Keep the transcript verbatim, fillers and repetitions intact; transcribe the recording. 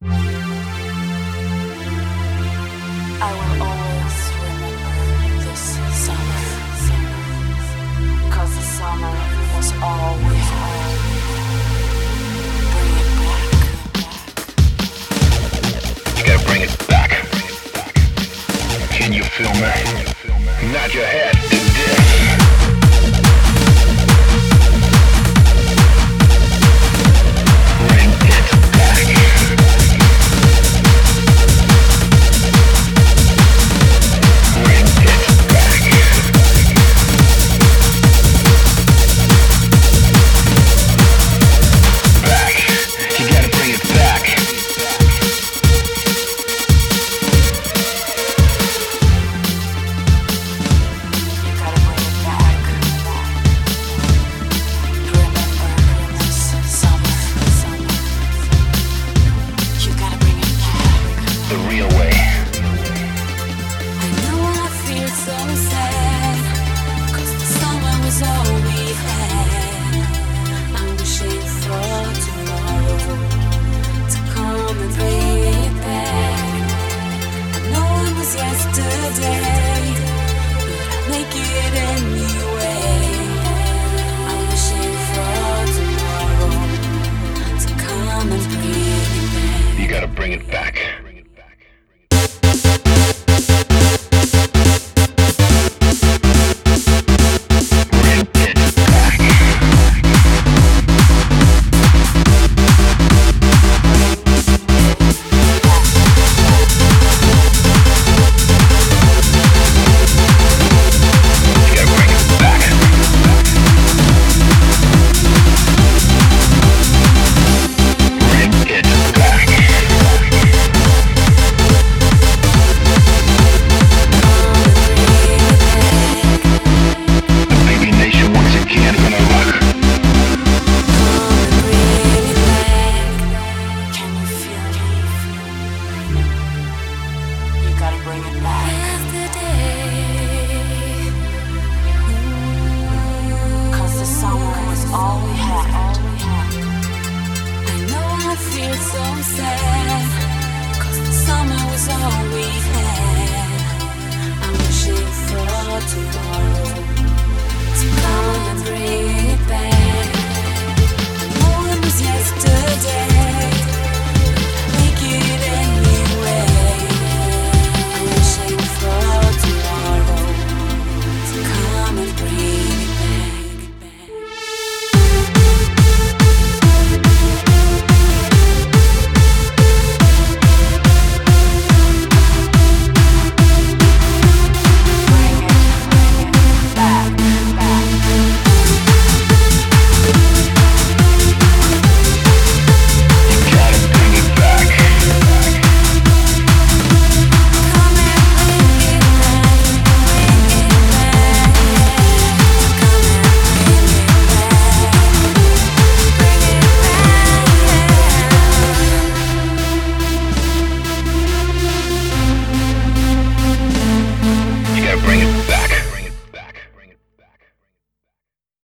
I will always remember this summer, cause the summer was all we had. Bring it back. You gotta bring it back. Can you feel me? Nod your head to this. Bring it back. Bring it back. Back. You gotta bring it back. The real way. I know I feel so sad, cause the summer was all we had. I'm wishing for tomorrow to come and bring it back. I know it was yesterday, but I'll make it anyway. I'm wishing for tomorrow to come and bring it back. You gotta bring it back. So sad, cause the summer was all we had. I'm wishing for tomorrow to come and bring